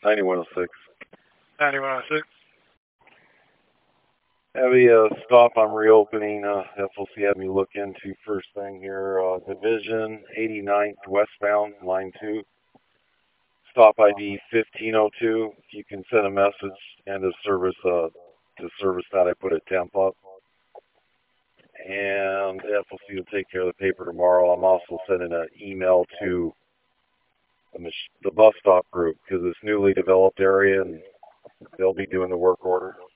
9106. 9106. Have a stop I'm reopening. FLC had me look into first thing here. Division 89th westbound, line 2. Stop ID 1502. If you can send a message and a service, to service that I put a temp up. And FLC will take care of the paper tomorrow. I'm also sending an email to the bus stop group because it's newly developed area and they'll be doing the work order.